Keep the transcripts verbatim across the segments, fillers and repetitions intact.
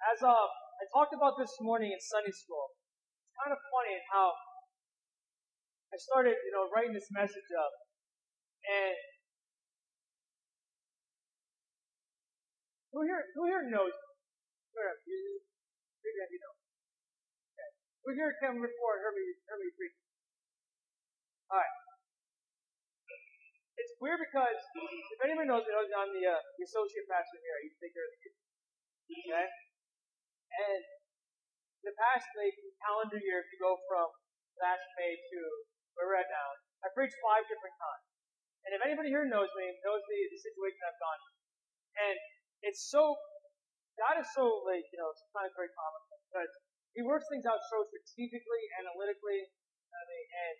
as uh, I talked about this morning in Sunday school, it's kind of funny how I started, you know, writing this message up, and who here, who here knows? Who here, you, you, you know? Okay. Who here came before and heard me, heard me preach? All right. It's weird because if anybody knows me, knows I'm the, uh, the associate pastor here. I used to take care of the kids. Okay? And the past like, calendar year, if you go from last May to where we're at now, I preached five different times. And if anybody here knows me, knows the, the situation I've gone through. And it's so, God is so, like, you know, sometimes very comical because He works things out so strategically, analytically. I mean, and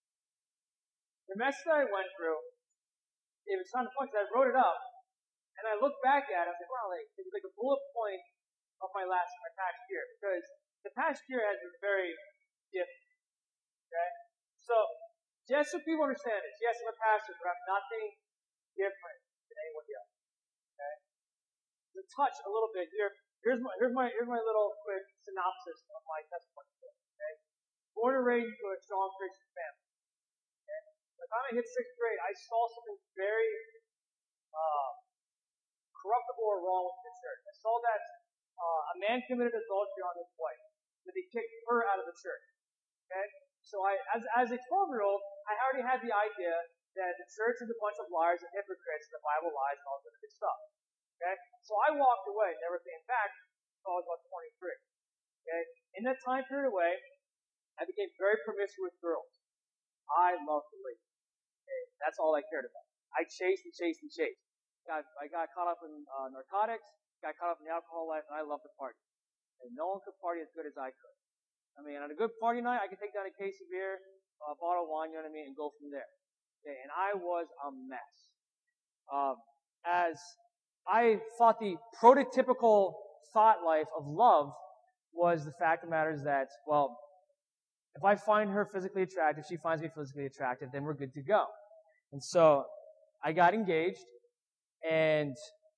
the message that I went through, it was kind of fun because I wrote it up, and I looked back at it, I was like, wow, like, it was like a bullet point of my last, my past year, because the past year has been very different, okay? So, just so people understand this, yes, I'm a pastor, but I'm nothing different than anyone else, okay? To touch a little bit here, here's my, here's my, here's my little quick synopsis of my testimony, okay? Born and raised into a strong Christian family. By the time I hit sixth grade, I saw something very uh, corruptible or wrong with the church. I saw that uh, a man committed adultery on his wife, that he kicked her out of the church. Okay, so I, as as a twelve-year-old, I already had the idea that the church is a bunch of liars and hypocrites, and the Bible lies and all this other good stuff. Okay, so I walked away, never came back until I was about twenty-three. Okay, in that time period away, I became very promiscuous with girls. I loved the ladies. Okay? That's all I cared about. I chased and chased and chased. Got, I got caught up in uh, narcotics, got caught up in the alcohol life, and I loved to party. And no one could party as good as I could. I mean, on a good party night, I could take down a case of beer, a bottle of wine, you know what I mean, and go from there. Okay? And I was a mess. Um, as I thought the prototypical thought life of love was the fact of the matter is that, well, if I find her physically attractive, she finds me physically attractive, then we're good to go. And so I got engaged, and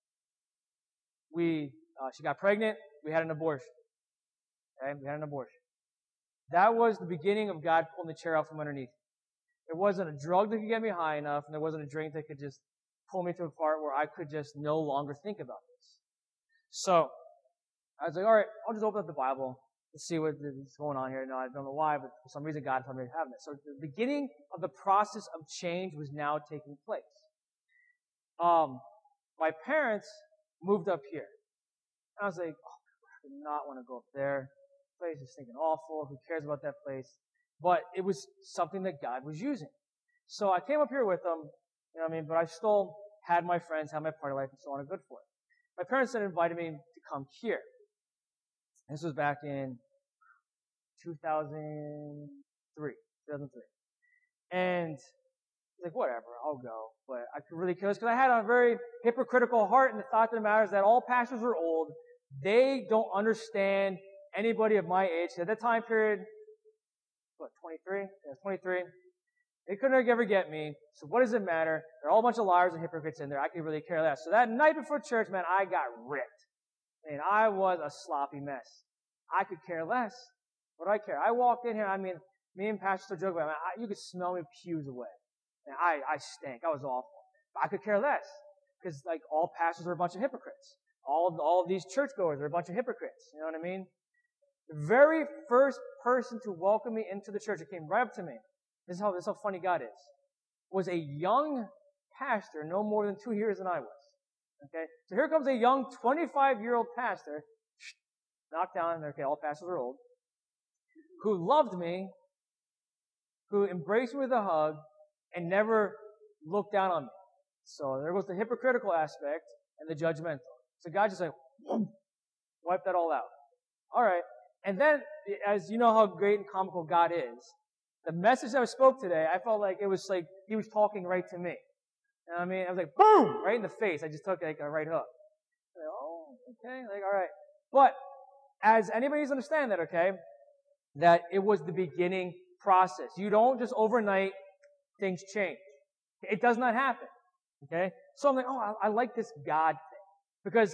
we uh, she got pregnant. We had an abortion. Okay, we had an abortion. That was the beginning of God pulling the chair out from underneath. There wasn't a drug that could get me high enough, and there wasn't a drink that could just pull me to a part where I could just no longer think about this. So I was like, all right, I'll just open up the Bible. Let's see what is going on here. No, I don't know why, but for some reason God told me to have it. So the beginning of the process of change was now taking place. Um, my parents moved up here. And I was like, oh, I do not want to go up there. The place is stinking awful. Who cares about that place? But it was something that God was using. So I came up here with them, you know what I mean? But I still had my friends, had my party life, and so on, and good for it. My parents then invited me to come here. This was back in two thousand three. And like, whatever, I'll go. But I could really care less because I had a very hypocritical heart, and the thought of the matter is that all pastors are old. They don't understand anybody of my age. At that time period, what, twenty-three? Yeah, twenty-three. They couldn't ever get me. So what does it matter? There are all a bunch of liars and hypocrites in there. I could really care less. So that night before church, man, I got ripped. And I was a sloppy mess. I could care less. What do I care? I walked in here, I mean, me and Pastor still joke about it. I, you could smell me pews away. And I, I stank. I was awful. But I could care less. Because, like, all pastors are a bunch of hypocrites. All, all of these churchgoers are a bunch of hypocrites. You know what I mean? The very first person to welcome me into the church, it came right up to me. This is how, this is how funny God is. Was a young pastor, no more than two years than I was. Okay? So here comes a young twenty-five-year-old pastor, knocked down, okay, all pastors are old, who loved me, who embraced me with a hug, and never looked down on me. So there was the hypocritical aspect and the judgmental. So God just like, whoom, wiped that all out. Alright. And then, as you know how great and comical God is, the message that I spoke today, I felt like it was like He was talking right to me. You know what I mean? I was like, boom! Right in the face. I just took like a right hook. Like, oh, okay. Like, alright. But, as anybody needs to understand that, okay, that it was the beginning process. You don't just overnight things change. It does not happen. Okay? So I'm like, oh, I, I like this God thing. Because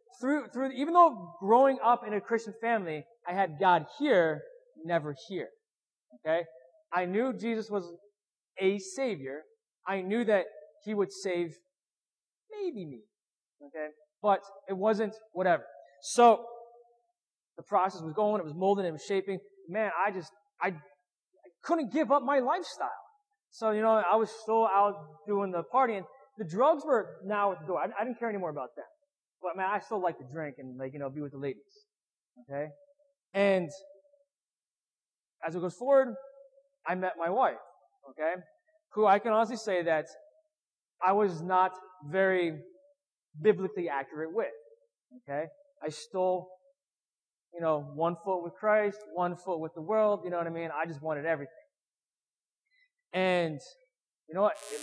through, through, even though growing up in a Christian family, I had God here, never here. Okay? I knew Jesus was a Savior. I knew that He would save maybe me. Okay? But it wasn't whatever. So, the process was going, it was molding, it was shaping. Man, I just, I, I couldn't give up my lifestyle. So, you know, I was still out doing the partying. The drugs were now at the door. I, I didn't care anymore about that. But man, I still like to drink and, like, you know, be with the ladies. Okay? And as it goes forward, I met my wife. Okay? Who I can honestly say that I was not very biblically accurate with. Okay? I stole, you know, one foot with Christ, one foot with the world, you know what I mean? I just wanted everything. And, you know what? It,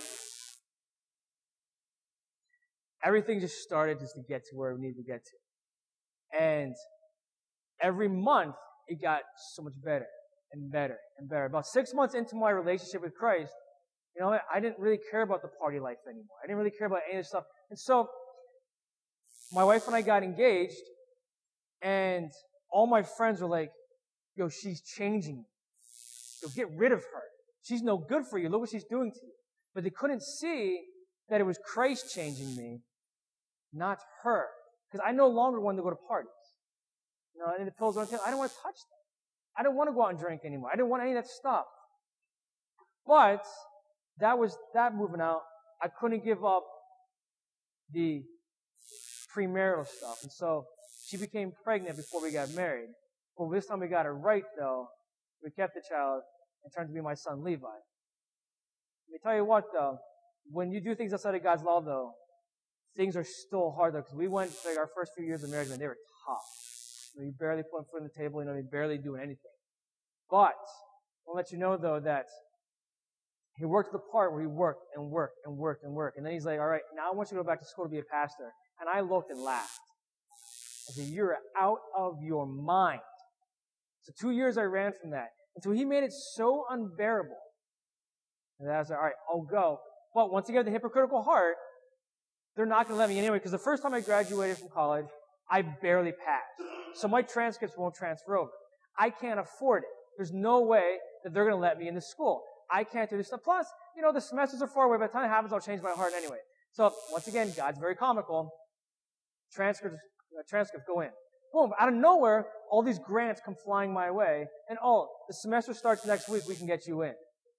everything just started just to get to where we needed to get to. And every month, it got so much better and better and better. About six months into my relationship with Christ, you know, I didn't really care about the party life anymore. I didn't really care about any of this stuff. And so, my wife and I got engaged, and all my friends were like, yo, she's changing. Yo, get rid of her. She's no good for you. Look what she's doing to you. But they couldn't see that it was Christ changing me, not her. Because I no longer wanted to go to parties. You know, and the pills were on the table. I didn't want to touch them. I didn't want to go out and drink anymore. I didn't want any of that stuff. But that was that moving out. I couldn't give up the premarital stuff. And so she became pregnant before we got married. Well, this time we got it right, though. We kept the child and turned to be my son, Levi. Let me tell you what, though. When you do things outside of God's law, though, things are still hard, though, because we went, like, our first few years of marriage, and they were tough. You know, you barely put foot on the table, you know, you barely doing anything. But I'll let you know, though, that he worked the part where he worked and worked and worked and worked. And then he's like, all right, now I want you to go back to school to be a pastor. And I looked and laughed. I said, you're out of your mind. So two years I ran from that. Until he made it so unbearable. And I was like, all right, I'll go. But once again, the hypocritical heart, they're not going to let me anyway. Because the first time I graduated from college, I barely passed. So my transcripts won't transfer over. I can't afford it. There's no way that they're going to let me into school. I can't do this stuff. Plus, you know, the semesters are far away. By the time it happens, I'll change my heart anyway. So, once again, God's very comical. Transcripts, uh, transcripts go in. Boom, out of nowhere, all these grants come flying my way. And, oh, the semester starts next week. We can get you in.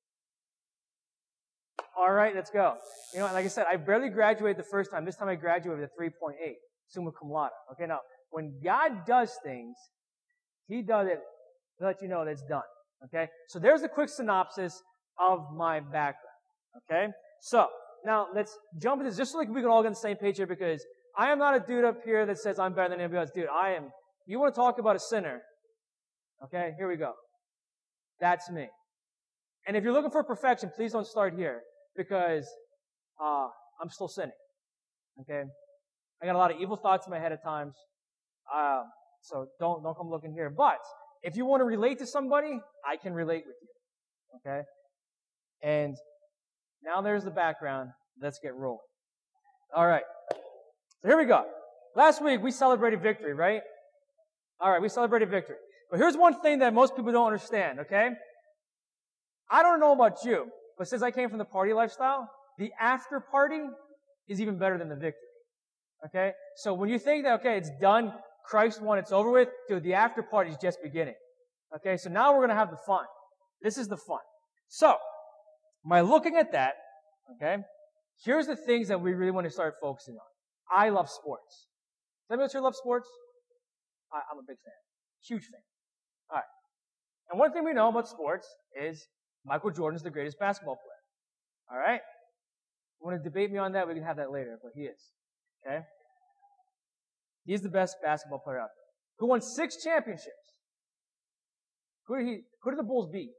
All right, let's go. You know, like I said, I barely graduated the first time. This time I graduated with a three point eight, summa cum laude. Okay, now, when God does things, He does it to let you know that it's done. Okay? So there's a quick synopsis of my background. Okay? So, now let's jump into this just so like we can all get on the same page here, because I am not a dude up here that says I'm better than anybody else. Dude, I am. You want to talk about a sinner? Okay? Here we go. That's me. And if you're looking for perfection, please don't start here, because uh, I'm still sinning. Okay? I got a lot of evil thoughts in my head at times. Uh, so don't don't come looking here. But if you want to relate to somebody, I can relate with you. Okay? And now there's the background. Let's get rolling. All right. So here we go. Last week we celebrated victory, right? All right, we celebrated victory. But here's one thing that most people don't understand, okay? I don't know about you, but since I came from the party lifestyle, the after party is even better than the victory. Okay? So when you think that, okay, it's done, Christ won, it's over with, dude, the after party is just beginning. Okay? So now we're going to have the fun. This is the fun. So, by looking at that, okay, here's the things that we really want to start focusing on. I love sports. Does anybody else here love sports? I, I'm a big fan. Huge fan. All right. And one thing we know about sports is Michael Jordan is the greatest basketball player. All right? You want to debate me on that? We can have that later, but he is. Okay? He's the best basketball player out there. Who won six championships? Who did he? Who did the Bulls beat?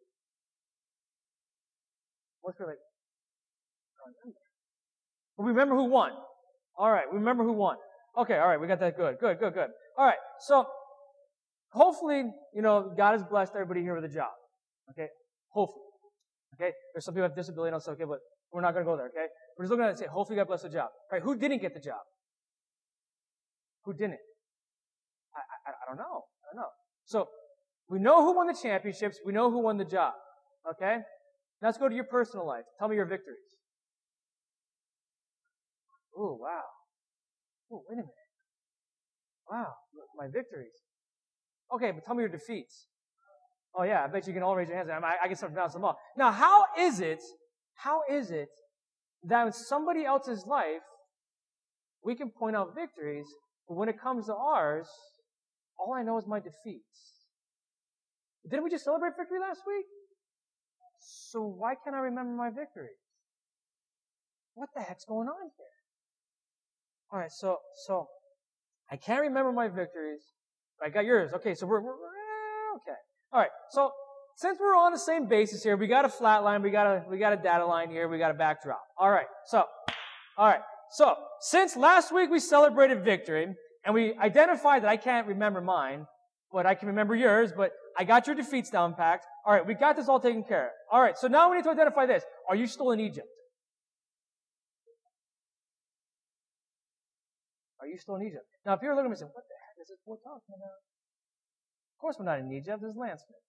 What's like? Well, remember who won. All right, remember who won. Okay, all right, we got that good. Good, good, good. All right, so hopefully, you know, God has blessed everybody here with a job. Okay? Hopefully. Okay? There's some people who have disability, and it's okay, but we're not going to go there, okay? We're just looking at it and say, hopefully God bless the job. All right, who didn't get the job? Who didn't? I, I, I don't know. I don't know. So, we know who won the championships. We know who won the job. Okay? Now let's go to your personal life. Tell me your victories. Ooh, wow. Ooh, wait a minute. Wow, my victories. Okay, but tell me your defeats. Oh yeah, I bet you can all raise your hands. I, I can start pronouncing them all. Now, how is it, how is it that in somebody else's life, we can point out victories, but when it comes to ours, all I know is my defeats? Didn't we just celebrate victory last week? So why can't I remember my victories? What the heck's going on here? All right, so so I can't remember my victories. I got yours. Okay, so we're, we're, we're okay. All right, so since we're on the same basis here, we got a flat line, we got a we got a data line here, we got a backdrop. All right, so all right, so since last week we celebrated victory and we identified that I can't remember mine, but I can remember yours, but I got your defeats down packed. All right, we got this all taken care of. All right, so now we need to identify this. Are you still in Egypt? Are you still in Egypt? Now, if you're looking at me and saying, what the heck is this boy talking about? Of course we're not in Egypt. This is Landsman.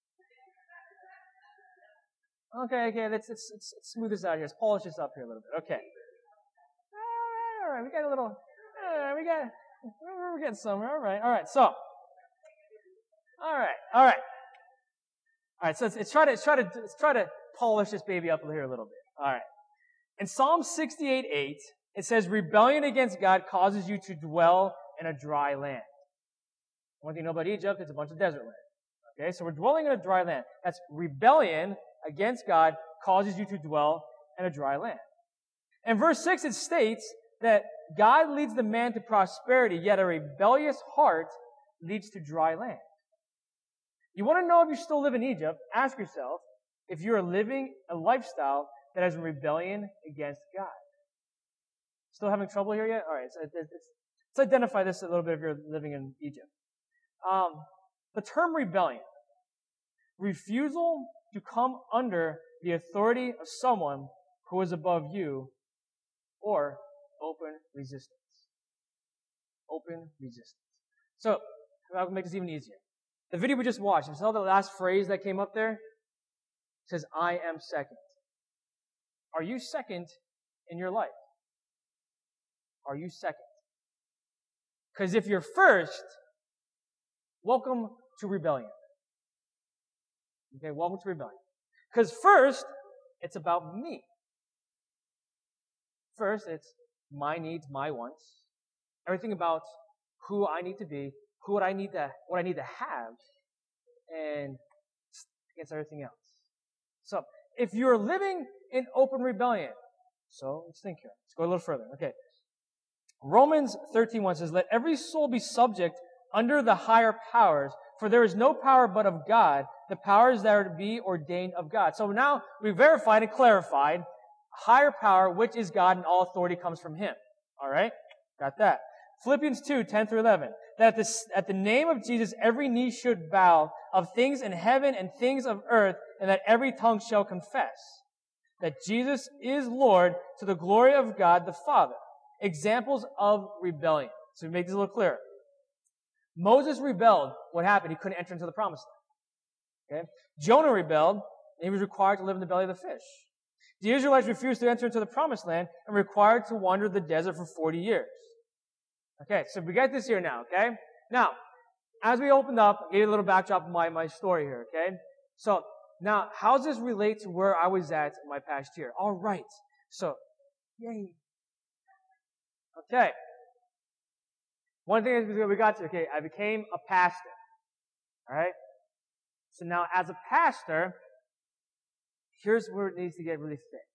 Okay, okay, let's, let's, let's smooth this out here. Let's polish this up here a little bit. Okay. All right, all right, we got a little, all right, we got, we're getting somewhere. All right, all right, so. All right, all right. All right, so let's, let's try to, let's try to, let's try to polish this baby up here a little bit. All right. In Psalm sixty-eight eight, it says, rebellion against God causes you to dwell in a dry land. One thing you know about Egypt, it's a bunch of desert land. Okay, so we're dwelling in a dry land. That's rebellion against God causes you to dwell in a dry land. In verse six, it states that God leads the man to prosperity, yet a rebellious heart leads to dry land. You want to know if you still live in Egypt? Ask yourself if you are living a lifestyle that has a rebellion against God. Still having trouble here yet? All right, so it's, it's, let's identify this a little bit if you're living in Egypt. Um, the term rebellion, refusal to come under the authority of someone who is above you, or open resistance. Open resistance. So, I'll make this even easier. The video we just watched, you saw the last phrase that came up there? It says, I am second. Are you second in your life? Are you second? Because if you're first, welcome to rebellion. Okay, welcome to rebellion. Because first, it's about me. First, it's my needs, my wants. Everything about who I need to be, who what I need to, what I need to have, and against everything else. So, if you're living in open rebellion, so let's think here. Let's go a little further. Okay. Romans thirteen one says, let every soul be subject under the higher powers, for there is no power but of God, the powers that are to be ordained of God. So now we verified and clarified higher power, which is God, and all authority comes from Him. All right? Got that. Philippians two ten through eleven. That at the, at the name of Jesus, every knee should bow of things in heaven and things of earth, and that every tongue shall confess that Jesus is Lord to the glory of God the Father. Examples of rebellion. So we make this a little clearer. Moses rebelled. What happened? He couldn't enter into the promised land. Okay? Jonah rebelled, and he was required to live in the belly of the fish. The Israelites refused to enter into the promised land and were required to wander the desert for forty years. Okay, so we get this here now, okay? Now, as we opened up, I gave you a little backdrop of my, my story here, okay? So, now, how does this relate to where I was at in my past year? All right. So, yay. Okay. One thing is we got to, okay, I became a pastor. All right? So now, as a pastor, here's where it needs to get really thick.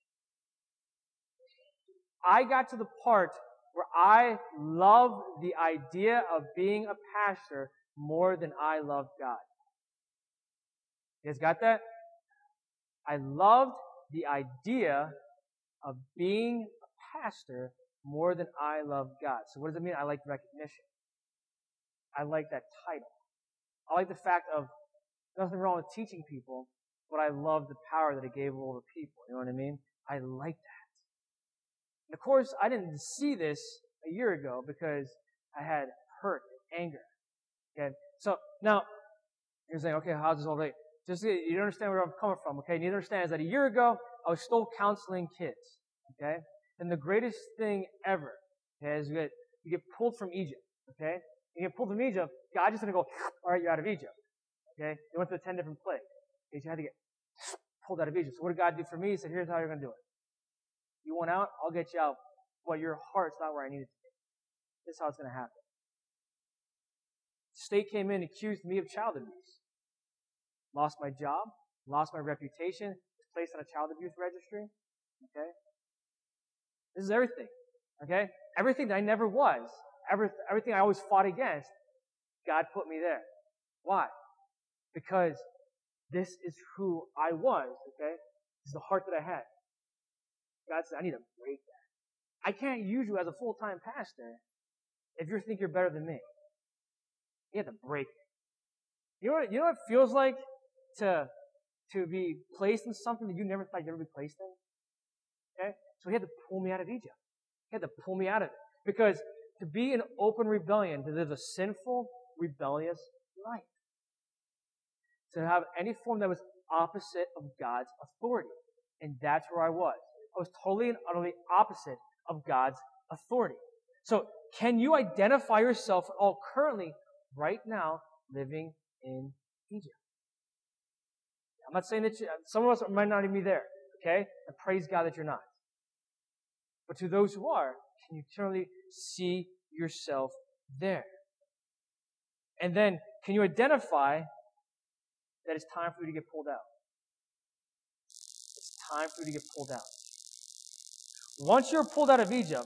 I got to the part where I love the idea of being a pastor more than I love God. You guys got that? I loved the idea of being a pastor more than I love God. So what does it mean? I like recognition. I like that title. I like the fact of nothing wrong with teaching people, but I love the power that it gave over people. You know what I mean? I like that. And of course, I didn't see this a year ago because I had hurt and anger. Okay? So, now, you're saying, okay, how's this all right? Just, you don't understand where I'm coming from, okay? You need to understand is that a year ago, I was still counseling kids, okay? And the greatest thing ever, okay, is you get, you get pulled from Egypt, okay? You get pulled from Egypt, God just going to go, all right, you're out of Egypt, okay? You went through ten different plagues. Okay? You had to get pulled out of Egypt. So what did God do for me? He said, here's how you're going to do it. You want out? I'll get you out. But your heart's not where I need it to be. This is how it's going to happen. The state came in and accused me of child abuse. Lost my job, lost my reputation, was placed on a child abuse registry. Okay? This is everything. Okay? Everything that I never was, every, everything I always fought against, God put me there. Why? Because this is who I was, okay? This is the heart that I had. God said, I need to break that. I can't use you as a full-time pastor if you think you're better than me. You have to break it. You know what, you know what it feels like to, to be placed in something that you never thought you'd ever be placed in? Okay? So he had to pull me out of Egypt. He had to pull me out of it. Because to be in open rebellion, to live a sinful, rebellious life. To have any form that was opposite of God's authority. And that's where I was. I was totally and utterly opposite of God's authority. So, can you identify yourself at all currently, right now, living in Egypt? I'm not saying that you, some of us might not even be there, okay? And praise God that you're not. But to those who are, can you truly see yourself there? And then, can you identify that it's time for you to get pulled out? It's time for you to get pulled out. Once you're pulled out of Egypt,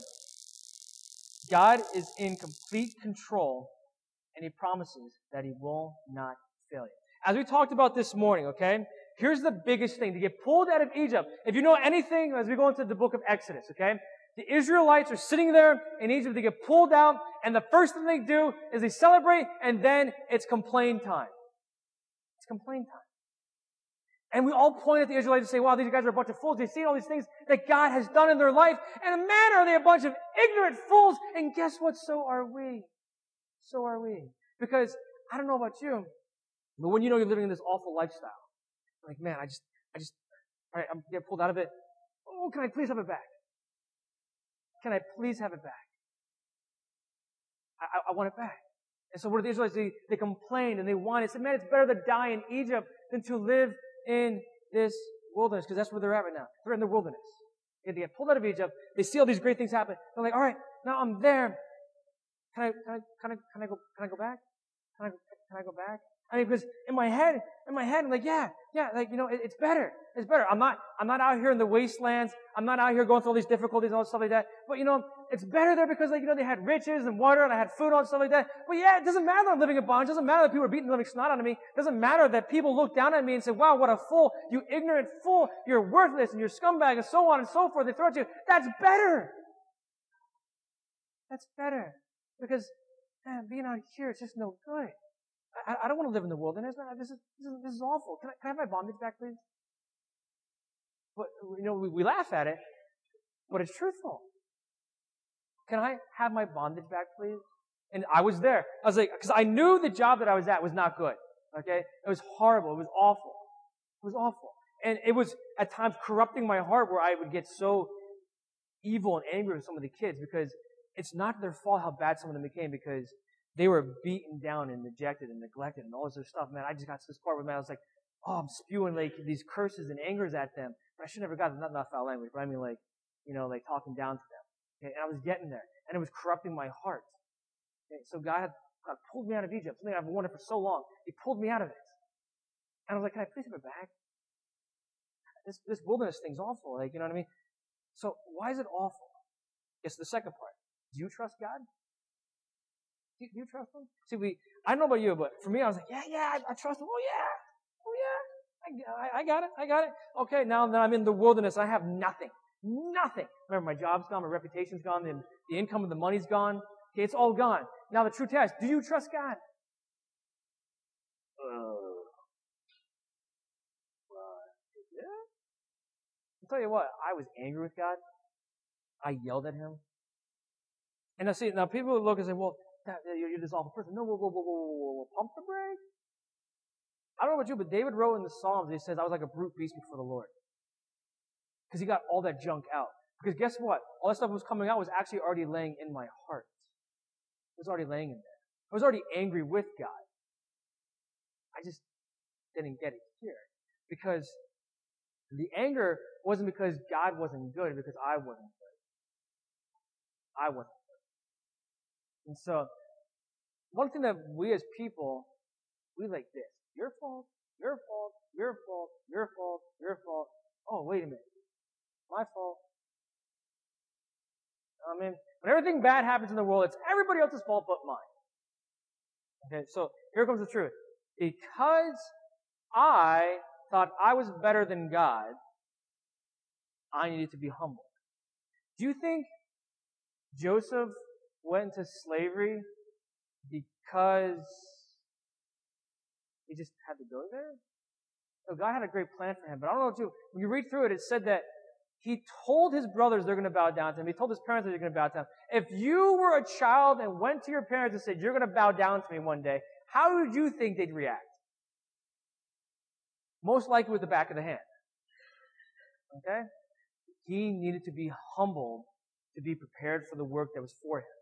God is in complete control, and He promises that He will not fail you. As we talked about this morning, okay, here's the biggest thing. To get pulled out of Egypt, if you know anything, as we go into the book of Exodus, okay, the Israelites are sitting there in Egypt, they get pulled out, and the first thing they do is they celebrate, and then it's complain time. It's complain time. And we all point at the Israelites and say, wow, these guys are a bunch of fools. They've seen all these things that God has done in their life. And man, are they a bunch of ignorant fools. And guess what? So are we. So are we. Because, I don't know about you, but when you know you're living in this awful lifestyle, like, man, I just, I just, all right, I'm getting pulled out of it. Oh, can I please have it back? Can I please have it back? I, I, I want it back. And so what do the Israelites do? They complained and they whined. They said, man, it's better to die in Egypt than to live in this wilderness, because that's where they're at right now. They're in the wilderness. They get pulled out of Egypt. They see all these great things happen. They're like, all right, now I'm there. Can I, can I, can I, can I go, can I go back? Can I, can I go back? I mean, because in my head, in my head, I'm like, yeah, yeah, like, you know, it, it's better. It's better. I'm not, I'm not out here in the wastelands. I'm not out here going through all these difficulties and all stuff like that. But, you know, it's better there because, like, you know, they had riches and water and I had food and all stuff like that. But yeah, it doesn't matter that I'm living in bondage. It doesn't matter that people are beating the living snot out of me. It doesn't matter that people look down at me and say, wow, what a fool. You ignorant fool. You're worthless and you're scumbag and so on and so forth. They throw at you. That's better. That's better. Because, man, being out here, it's just no good. I, I don't want to live in the wilderness. This is, this is, this is awful. Can I, can I have my bondage back, please? But, you know, we, we laugh at it, but it's truthful. Can I have my bondage back, please? And I was there. I was like, because I knew the job that I was at was not good. Okay? It was horrible. It was awful. It was awful. And it was, at times, corrupting my heart where I would get so evil and angry with some of the kids because it's not their fault how bad some of them became because they were beaten down and neglected and neglected and all this other stuff. Man, I just got to this part where, man, I was like, oh, I'm spewing like these curses and angers at them. But I should never got not, not foul language, but I mean like, you know, like talking down to them. Okay? And I was getting there. And it was corrupting my heart. Okay? So God had God pulled me out of Egypt, something I've wanted for so long. He pulled me out of it. And I was like, can I please have it back? This, this wilderness thing's awful. Like, you know what I mean? So why is it awful? It's the second part. Do you trust God? Do you, do you trust Him? See, we, I don't know about you, but for me, I was like, yeah, yeah, I, I trust Him. Oh, yeah. Oh, yeah. I, I, I got it. I got it. Okay, now that I'm in the wilderness, I have nothing. Nothing. Remember, my job's gone, my reputation's gone, the, the income and the money's gone. Okay, it's all gone. Now the true test, do you trust God? Uh, uh, yeah. I'll tell you what, I was angry with God. I yelled at Him. And now see, now people look and say, well, that, you're, you're this awful person. No, whoa, whoa, whoa, whoa, whoa, whoa, pump the brakes. I don't know about you, but David wrote in the Psalms, he says, I was like a brute beast before the Lord. Because he got all that junk out. Because guess what? All that stuff that was coming out was actually already laying in my heart. It was already laying in there. I was already angry with God. I just didn't get it here. Because the anger wasn't because God wasn't good, because I wasn't good. I wasn't good. And so, one thing that we as people, we like this. Your fault, your fault, your fault, your fault, your fault. Oh, wait a minute. My fault. I mean, when everything bad happens in the world, it's everybody else's fault but mine. Okay, so here comes the truth. Because I thought I was better than God, I needed to be humble. Do you think Joseph went into slavery because he just had to go there? No, God had a great plan for him. But I don't know, too. When you read through it, it said that he told his brothers they're going to bow down to him. He told his parents that they're going to bow down to him. If you were a child and went to your parents and said, you're going to bow down to me one day, how would you think they'd react? Most likely with the back of the hand. Okay? He needed to be humbled to be prepared for the work that was for him.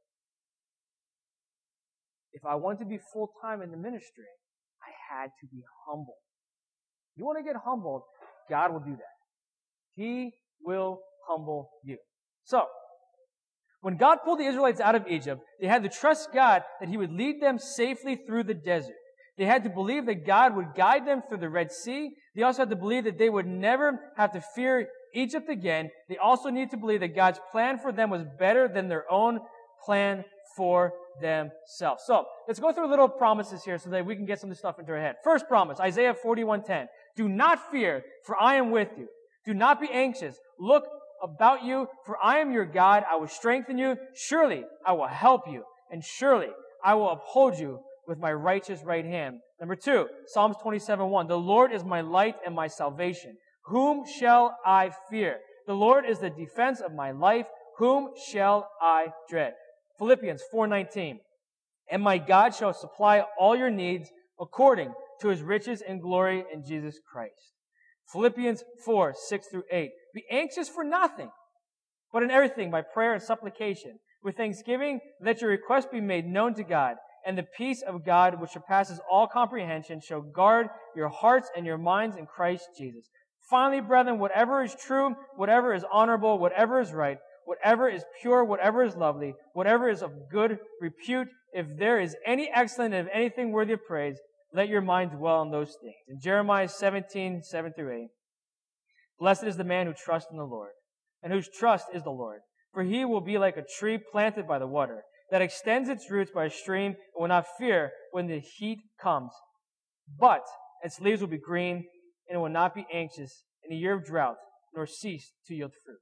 If I want to be full-time in the ministry, I had to be humble. You want to get humbled, God will do that. He will humble you. So, when God pulled the Israelites out of Egypt, they had to trust God that He would lead them safely through the desert. They had to believe that God would guide them through the Red Sea. They also had to believe that they would never have to fear Egypt again. They also need to believe that God's plan for them was better than their own plan for themselves. So, let's go through little promises here so that we can get some of this stuff into our head. First promise, Isaiah forty-one ten. Do not fear, for I am with you. Do not be anxious. Look about you, for I am your God. I will strengthen you. Surely I will help you, and surely I will uphold you with my righteous right hand. Number two, Psalms twenty-seven one. The Lord is my light and my salvation. Whom shall I fear? The Lord is the defense of my life. Whom shall I dread? Philippians four nineteen. And my God shall supply all your needs according to His riches and glory in Jesus Christ. Philippians four six through eight. Be anxious for nothing, but in everything by prayer and supplication, with thanksgiving, let your requests be made known to God, and the peace of God, which surpasses all comprehension, shall guard your hearts and your minds in Christ Jesus. Finally, brethren, whatever is true, whatever is honorable, whatever is right, whatever is pure, whatever is lovely, whatever is of good repute, if there is any excellent and anything worthy of praise, let your mind dwell on those things. In Jeremiah seventeen seven through eight, blessed is the man who trusts in the Lord, and whose trust is the Lord. For he will be like a tree planted by the water, that extends its roots by a stream, and will not fear when the heat comes. But its leaves will be green, and it will not be anxious in a year of drought, nor cease to yield fruit.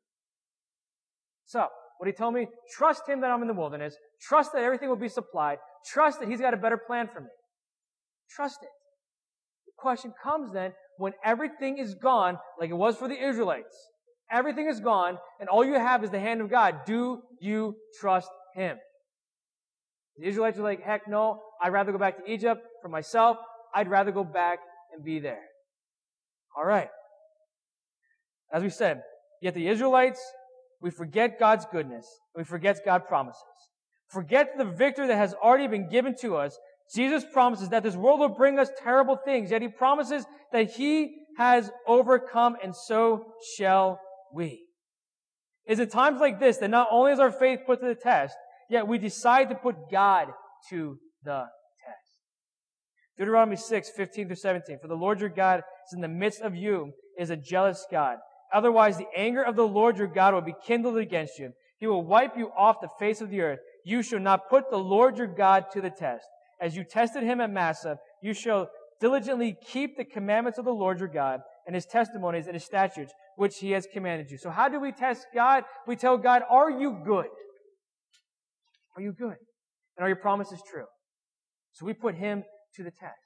So, what he told me, trust him that I'm in the wilderness, trust that everything will be supplied, trust that he's got a better plan for me. Trust it. The question comes then, when everything is gone, like it was for the Israelites, everything is gone, and all you have is the hand of God. Do you trust Him? The Israelites are like, heck no, I'd rather go back to Egypt for myself. I'd rather go back and be there. All right. As we said, yet the Israelites, we forget God's goodness. We forget God's promises. Forget the victory that has already been given to us. Jesus promises that this world will bring us terrible things, yet He promises that He has overcome, and so shall we. It's at times like this that not only is our faith put to the test, yet we decide to put God to the test. Deuteronomy six fifteen through seventeen. For the Lord your God is in the midst of you, is a jealous God. Otherwise the anger of the Lord your God will be kindled against you. He will wipe you off the face of the earth. You shall not put the Lord your God to the test. As you tested Him at Massah, you shall diligently keep the commandments of the Lord your God, and His testimonies and His statutes, which He has commanded you. So how do we test God? We tell God, are you good? Are you good? And are your promises true? So we put Him to the test.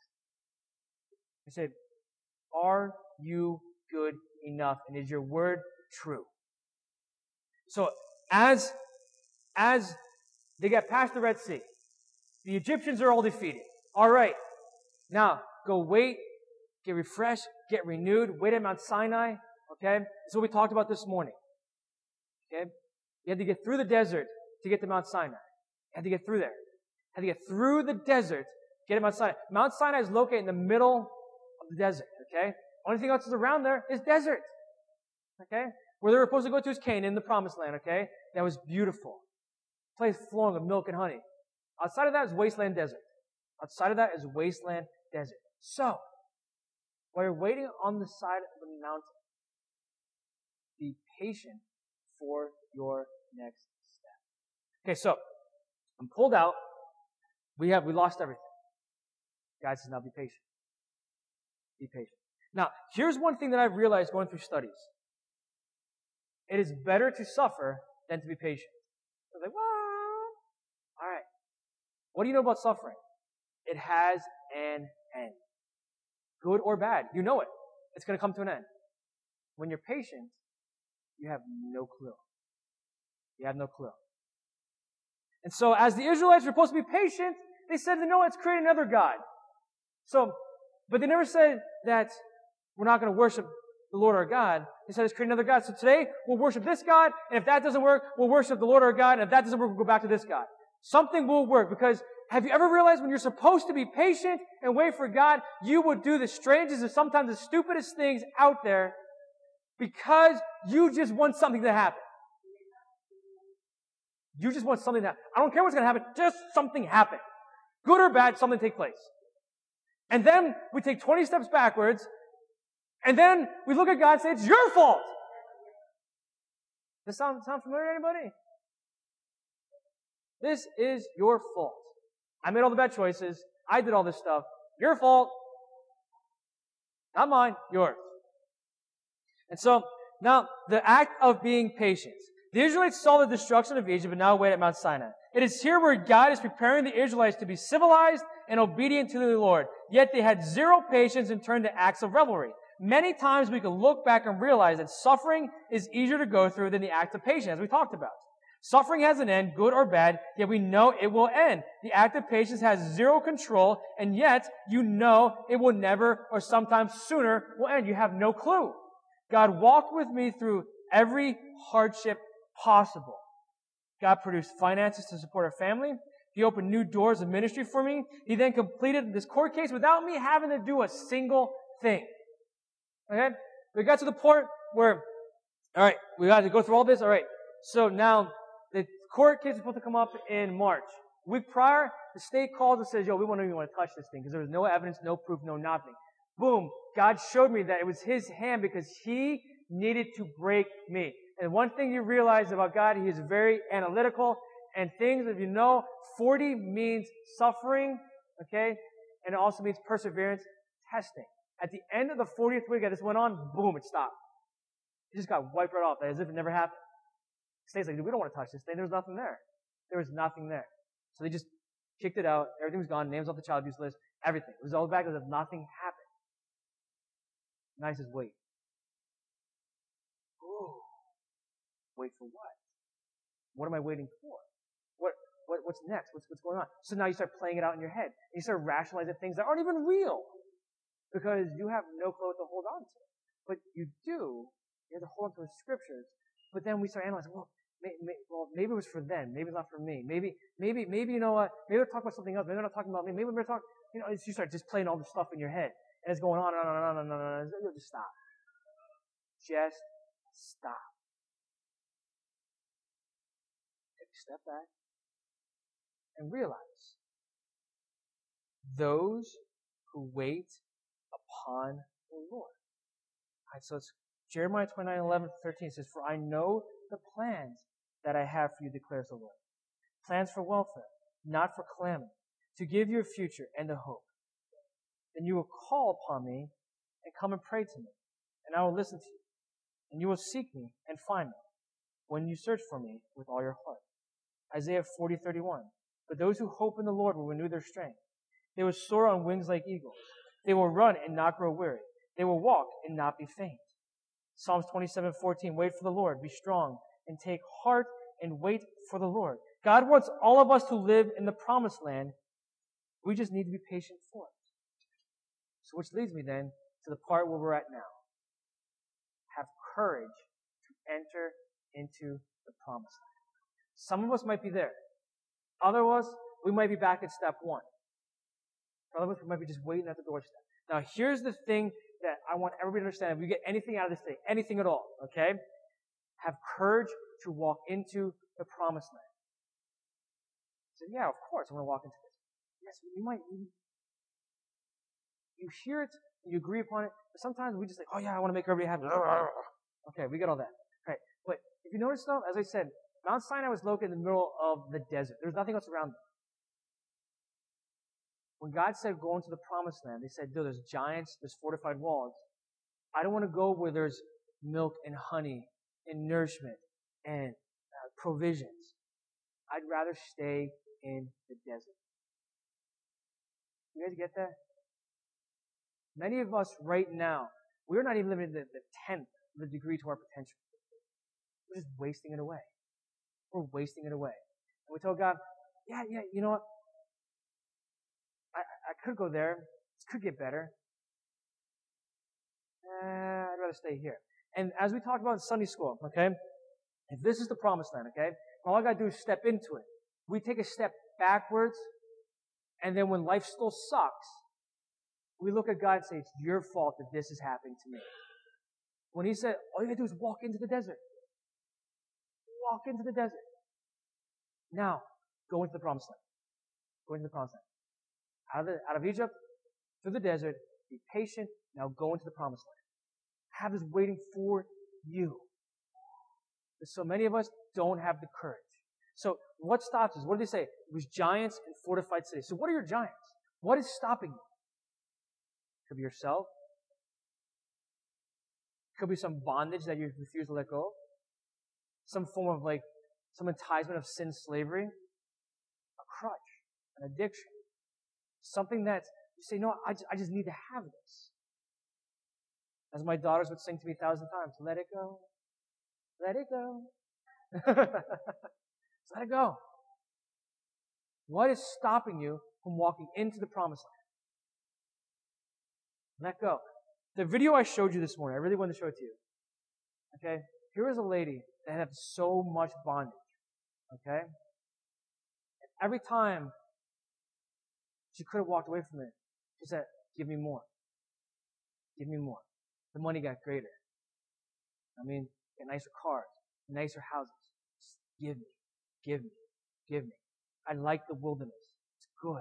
We say, are you good enough? And is your word true? So as, as they get past the Red Sea, The Egyptians are all defeated. All right. Now, go wait, get refreshed, get renewed, wait at Mount Sinai. Okay? This is what we talked about this morning. Okay? You had to get through the desert to get to Mount Sinai. You had to get through there. You had to get through the desert to get to Mount Sinai. Mount Sinai is located in the middle of the desert. Okay? Only thing else that's around there is desert. Okay? Where they were supposed to go to is Canaan, the promised land. Okay? That was beautiful. Place flowing with milk and honey. Outside of that is wasteland desert. Outside of that is wasteland desert. So, while you're waiting on the side of the mountain, be patient for your next step. Okay, so I'm pulled out. We have we lost everything. God says, now be patient. Be patient. Now, here's one thing that I've realized going through studies. It is better to suffer than to be patient. I was like, well, all right. What do you know about suffering? It has an end. Good or bad. You know it. It's going to come to an end. When you're patient, you have no clue. You have no clue. And so as the Israelites were supposed to be patient, they said, no, let's create another God. So, but they never said that we're not going to worship the Lord our God. They said, let's create another God. So today, we'll worship this God, and if that doesn't work, we'll worship the Lord our God, and if that doesn't work, we'll go back to this God. Something will work, because have you ever realized when you're supposed to be patient and wait for God, you will do the strangest and sometimes the stupidest things out there because you just want something to happen. You just want something to happen. I don't care what's going to happen, just something happen. Good or bad, something take place. And then we take twenty steps backwards, and then we look at God and say, it's your fault. Does this sound, sound familiar to anybody? This is your fault. I made all the bad choices. I did all this stuff. Your fault. Not mine, yours. And so, now, the act of being patient. The Israelites saw the destruction of Egypt and now wait at Mount Sinai. It is here where God is preparing the Israelites to be civilized and obedient to the Lord. Yet they had zero patience and turned to acts of revelry. Many times we can look back and realize that suffering is easier to go through than the act of patience, as we talked about. Suffering has an end, good or bad, yet we know it will end. The act of patience has zero control, and yet you know it will never or sometimes sooner will end. You have no clue. God walked with me through every hardship possible. God produced finances to support our family. He opened new doors of ministry for me. He then completed this court case without me having to do a single thing. Okay? We got to the point where, all right, we got to go through all this. All right. So now, the court case is supposed to come up in March. A week prior, the state calls and says, yo, we don't even want to touch this thing because there was no evidence, no proof, no nothing. Boom. God showed me that it was His hand because He needed to break me. And one thing you realize about God, He is very analytical. And things, if you know, forty means suffering, okay? And it also means perseverance, testing. At the end of the fortieth week that this went on, boom, it stopped. It just got wiped right off as if it never happened. The state's like, we don't want to touch this thing. There was nothing there. There was nothing there. So they just kicked it out. Everything was gone. Names off the child abuse list. Everything. It was all back as if nothing happened. Now He says, wait. Ooh. Wait for what? What am I waiting for? What, what what's next? What's what's going on? So now you start playing it out in your head. And you start rationalizing things that aren't even real. Because you have no clue what to hold on to. But you do. You have to hold on to the scriptures. But then we start analyzing, well, may, may, well, maybe it was for them. Maybe it's not for me. Maybe, maybe, maybe, you know what? Maybe they're talking about something else. Maybe they're not talking about me. Maybe we're talking, you know, you start just playing all this stuff in your head. And it's going on and on and on and on and on. Just stop. Just stop. Take a step back and realize those who wait upon the Lord. All right, so it's Jeremiah twenty-nine, eleven, thirteen says, for I know the plans that I have for you, declares the Lord. Plans for welfare, not for calamity, to give you a future and a hope. Then you will call upon me and come and pray to me, and I will listen to you. And you will seek me and find me when you search for me with all your heart. Isaiah forty, thirty-one. But those who hope in the Lord will renew their strength. They will soar on wings like eagles. They will run and not grow weary. They will walk and not be faint. Psalms twenty-seven, fourteen, wait for the Lord, be strong, and take heart and wait for the Lord. God wants all of us to live in the promised land We just need to be patient for it. So which leads me then to the part where we're at now. Have courage to enter into the promised land. Some of us might be there. Other of us, we might be back at step one. Other of us, we might be just waiting at the doorstep. Now, here's the thing that I want everybody to understand. If you get anything out of this thing, anything at all, okay? Have courage to walk into the promised land. So, yeah, of course, I want to walk into this. Yes, you might. You, you hear it, you agree upon it, but sometimes we just think, oh yeah, I want to make everybody happy. Okay, we get all that. Right. But if you notice though, as I said, Mount Sinai was located in the middle of the desert. There's nothing else around there. When God said go into the promised land, they said, no, there's giants, there's fortified walls. I don't want to go where there's milk and honey and nourishment and uh, provisions. I'd rather stay in the desert. You guys get that? Many of us right now, we're not even living the, the tenth of the degree to our potential. We're just wasting it away. We're wasting it away. And we tell God, yeah, yeah, you know what? I, I could go there. This could get better. Eh, I'd rather stay here. And as we talked about in Sunday school, okay, if this is the promised land, okay, all I got to do is step into it. We take a step backwards, and then when life still sucks, we look at God and say, it's your fault that this is happening to me. When He said, all you gotta do is walk into the desert. Walk into the desert. Now, go into the promised land. Go into the promised land. Out of, the, out of Egypt, through the desert, be patient, now go into the promised land. Have this waiting for you. But so many of us don't have the courage. So, what stops us? What did they say? It was giants and fortified cities. So what are your giants? What is stopping you? Could be yourself. Could be some bondage that you refuse to let go of. Some form of like, some enticement of sin, slavery. A crutch. An addiction. Something that you say, no, I just, I just need to have this. As my daughters would sing to me a thousand times, let it go. Let it go. Let it go. What is stopping you from walking into the promised land? Let go. The video I showed you this morning, I really wanted to show it to you. Okay? Here is a lady that had so much bondage. Okay? And every time she could have walked away from it, she said, give me more. Give me more. The money got greater. I mean, get nicer cars, nicer houses. Just give me. Give me. Give me. I like the wilderness. It's good.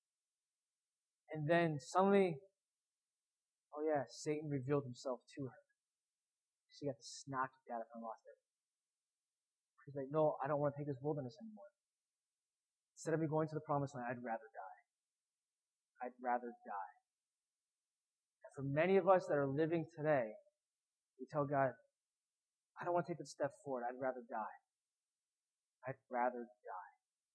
And then suddenly, oh yeah, Satan revealed himself to her. She got the snot kicked out of her and lost everything. She's like, no, I don't want to take this wilderness anymore. Instead of me going to the promised land, I'd rather die. I'd rather die. And for many of us that are living today, we tell God, I don't want to take the step forward. I'd rather die. I'd rather die.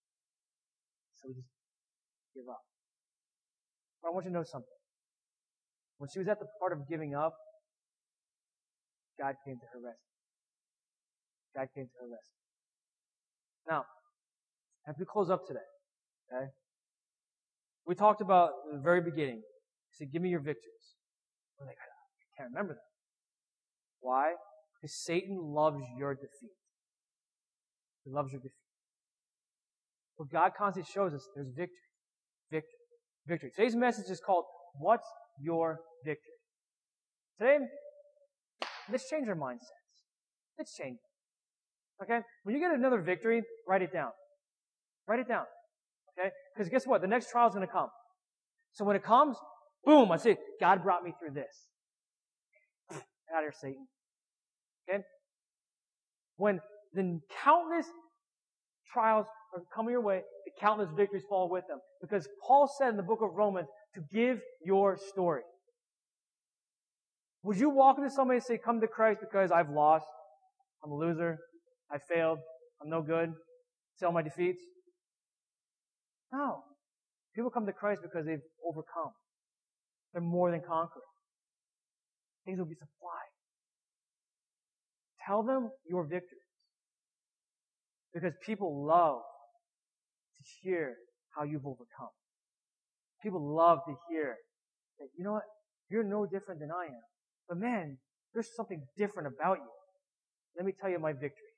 So we just give up. But I want you to know something. When she was at the part of giving up, God came to her rescue. God came to her rescue. Now, as we close up today, okay, we talked about in the very beginning. He said, give me your victories. We're like, I can't remember them. Why? Because Satan loves your defeat. He loves your defeat. But God constantly shows us there's victory. Victory. Victory. Today's message is called, What's Your Victory? Today, let's change our mindsets. Let's change it. Okay? When you get another victory, write it down. Write it down. Okay? Because guess what? The next trial is going to come. So when it comes, boom, I say, God brought me through this. Get out of here, Satan. Okay? When the countless trials are coming your way, the countless victories fall with them. Because Paul said in the book of Romans to give your story. Would you walk into somebody and say, come to Christ because I've lost, I'm a loser, I failed, I'm no good, say all my defeats? No. People come to Christ because they've overcome. They're more than conquerors. Things will be supplied. Tell them your victories. Because people love to hear how you've overcome. People love to hear that, you know what, you're no different than I am. But man, there's something different about you. Let me tell you my victories.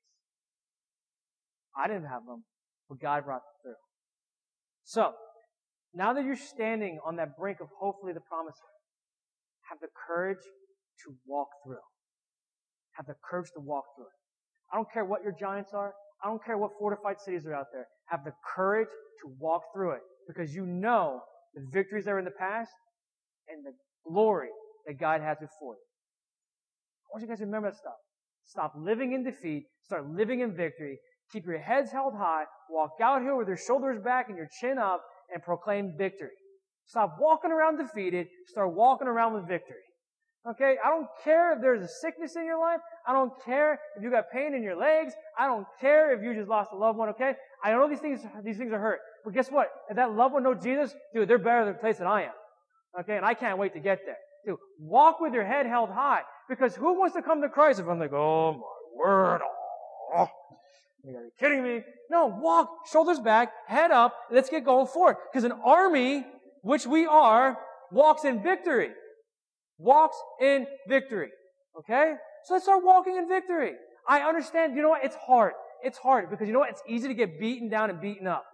I didn't have them, but God brought them through. So, now that you're standing on that brink of hopefully the promised land, have the courage to walk through. Have the courage to walk through it. I don't care what your giants are. I don't care what fortified cities are out there. Have the courage to walk through it because you know the victories that are in the past and the glory that God has before you. I want you guys to remember that stuff. Stop living in defeat. Start living in victory. Keep your heads held high. Walk out here with your shoulders back and your chin up and proclaim victory. Stop walking around defeated. Start walking around with victory. Okay? I don't care if there's a sickness in your life. I don't care if you got pain in your legs. I don't care if you just lost a loved one, okay? I know these things, these things are hurt. But guess what? If that loved one knows Jesus, dude, they're better than the place that I am. Okay? And I can't wait to get there. Dude, walk with your head held high. Because who wants to come to Christ if I'm like, oh my word, oh, you gotta be kidding me. No, walk, shoulders back, head up, let's get going forward. Because an army, which we are, walks in victory. Walks in victory. Okay? So let's start walking in victory. I understand, you know what? It's hard. It's hard because you know what? It's easy to get beaten down and beaten up.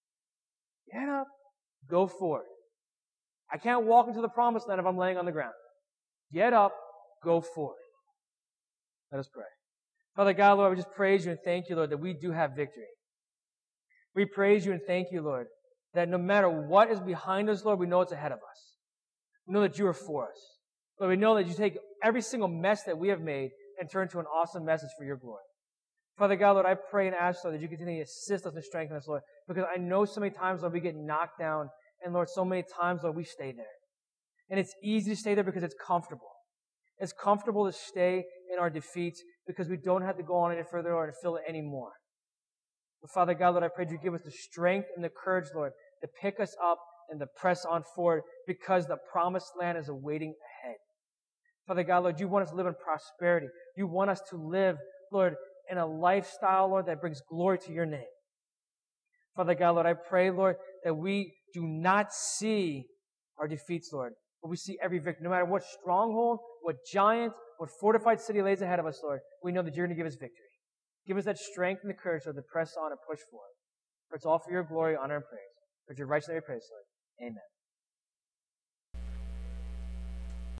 Get up. Go forward. I can't walk into the promised land if I'm laying on the ground. Get up. Go forward. Let us pray. Father God, Lord, we just praise you and thank you, Lord, that we do have victory. We praise you and thank you, Lord, that no matter what is behind us, Lord, we know it's ahead of us. We know that you are for us. Lord, we know that you take every single mess that we have made and turn to an awesome message for your glory. Father God, Lord, I pray and ask, Lord, that you continue to assist us and strengthen us, Lord, because I know so many times, Lord, we get knocked down, and Lord, so many times, Lord, we stay there. And it's easy to stay there because it's comfortable. It's comfortable to stay in our defeats because we don't have to go on any further or to feel it anymore. But Father God, Lord, I pray that you give us the strength and the courage, Lord, to pick us up and to press on forward because the promised land is awaiting ahead. Father God, Lord, you want us to live in prosperity. You want us to live, Lord, in a lifestyle, Lord, that brings glory to your name. Father God, Lord, I pray, Lord, that we do not see our defeats, Lord, but we see every victory. No matter what stronghold, what giant, what fortified city lays ahead of us, Lord, we know that you're going to give us victory. Give us that strength and the courage, Lord, to press on and push forward. For it's all for your glory, honor, and praise. For your righteous name we praise, Lord. Amen.